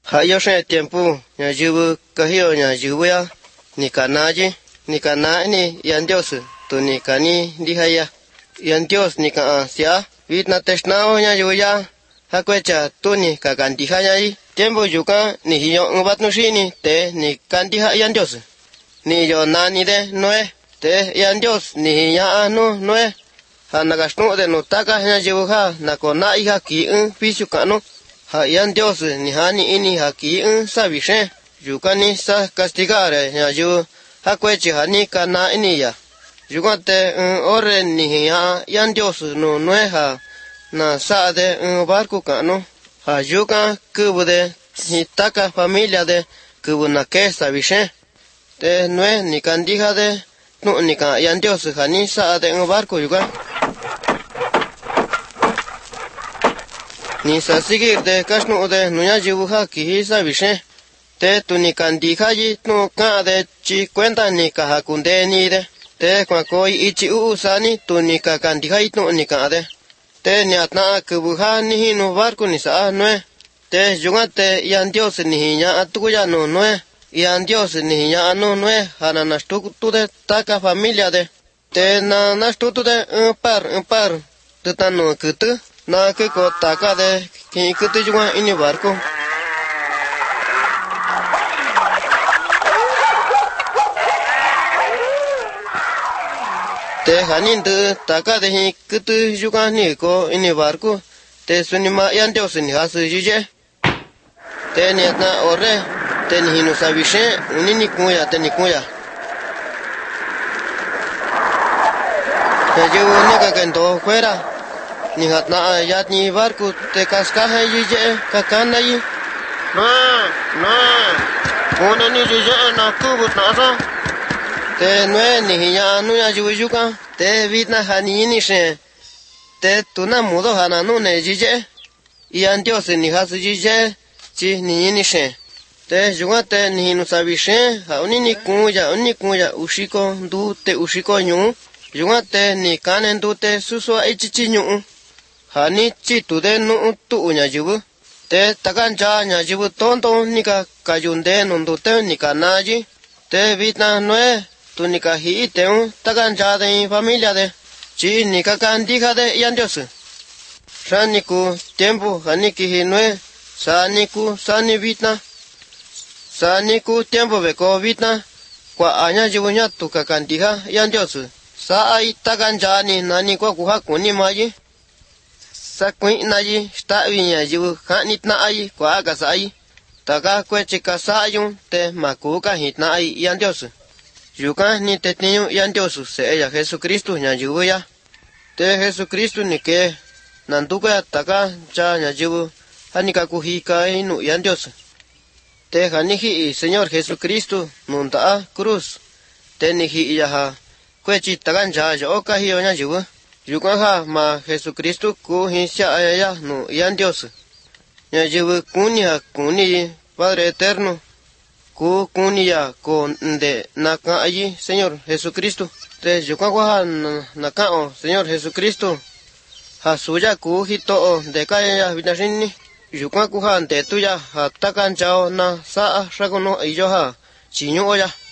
Hayo se tiempo ya yubu kahio ya yubu ya ni kanaji ni kana ni yan Dios tu ni kani dihaya yan Dios ni ka sia vitna tesnao ya yubu ya hakwecha tu ni ka kandihaya y tiempo yuka ni hiyo ngabatnu shini te ni kandiha yan Dios ni yo nani de noe te yan Dios ni ya anu noe hanagashnu de no taka ya yubu ha na kona iha ki pisu kanu ha yan Dios ni hani ini haki sabishe yukani sa castigare ya yu hakwechi hani kana ini ya yukate ore ni ya yan Dios no nueha na sa de barco kano ha yuka kubude ni taka familia de kubuna ke sabishe te nue ni kandija de no ni ka yan Dios hani sa de barco yuka ni sa sigir de kashnu de nuya jibuha ki sa bishe te tu ni kandija yi no ka de chi cuenta ni ka hakunde ni de te kwa koi ichi usani tu ni ka kandija yi no ni ka de te ni atna kubuha ni no barco ni sa noe te yungate yan Dios ni nya atuya no noe yan Dios ni nya no noe hana nastu tu de taka familia de te na nastu tu de un par tu tanu kutu na ke ko taka de ki kutu junga ini barco te hanin de taka de hi kutu junga ni ko ini barco te sunima yan Dios ni hasu jije te ni na ore te ni no sabishe unini kuya te ni kuya te yo ni ka kendo fuera ni hatna ya ni barco te cascaja y ye kakana y no una ni ye na kubu na sa te nue ni ya nu ya yuka te vitna hani ni she te tuna mudo hana nu ne ye y an Dios ni hasu ye chi ni she te yuga te ni no sabishe ha uni kuya ushiko du te ushiko nyu yuga te ni kanen du te suso ichi nyu hani chi tu de no tu nya yubu te takan cha nya yubu tonto ni ka kayunde nondu te ni kanaji te vitna noe tu ni ka hi te takan cha de familia de chi ni ka kandija de yan Dios shani ku tiempo hani ki noe sani ku sani vitna sani ku tiempo be ko vitna kwa anya yubu nya tu ka kandija yan Dios sa ai takan cha ni nani ko ku ha kuni maji sa kuin na yi sta vinya yu khanit na ai kwa ga sai taka kwechi ka sayun te makuka hitna ai yan Dios yuka ni te tinyu yan Dios se ya Jesucristo nya yu ya te Jesucristo ni ke nanduka taka cha nya yu hani ka ku hi ka inu yan Dios te hani hi Señor Jesucristo nunta cruz te ni hi ya ha kwechi takan ja yo ka hi nya yu yuka ha ma Jesucristo ku hinsha aya no yan Dios ya yubu kuni ha kuni Padre eterno ku kuni ya con de naka allí Señor Jesucristo te yuka ha naka o Señor Jesucristo ha suya ku hito de kaya vinashini yuka ku ha de tuya ha takan chao na sa ragono iyo ha chinyo ya